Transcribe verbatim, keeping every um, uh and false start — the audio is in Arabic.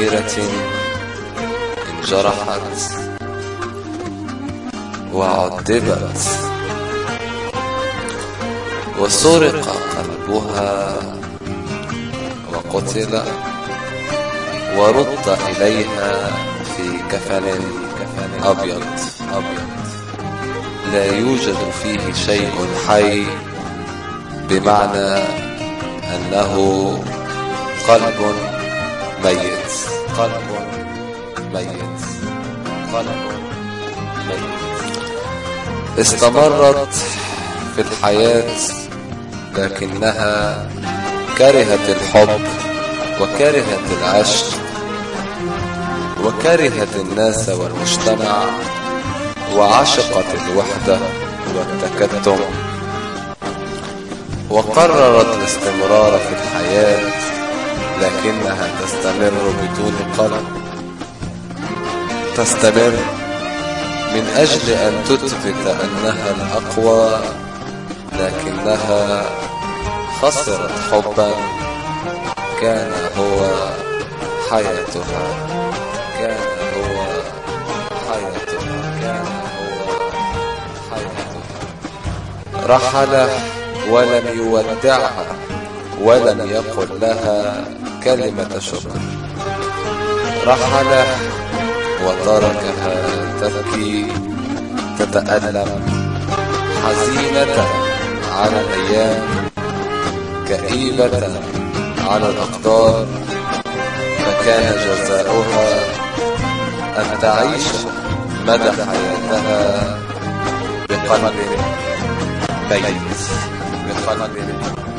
صغيرة انجرحت وعذبت وسرق قلبها وقتل ورد إليها في كفن أبيض أبيض لا يوجد فيه شيء حي، بمعنى أنه قلب ميت قلب ميت قلب ميت. استمرت في الحياة لكنها كرهت الحب وكرهت العشق وكرهت الناس والمجتمع وعشقت الوحدة والتكتم، وقررت الاستمرار في الحياة لكنها تستمر بدون قلب، تستمر من أجل أن تثبت أنها الأقوى، لكنها خسرت حبا كان هو حياتها كان هو حياتها كان هو حياتها. رحل ولم يودعها ولم يقل لها كلمة شكر، رحل وتركها تبكي تتألم حزينة على الأيام، كئيبة على الأقدار، فكان جزاؤها أن تعيش مدى حياتها بقلب ميت بقلب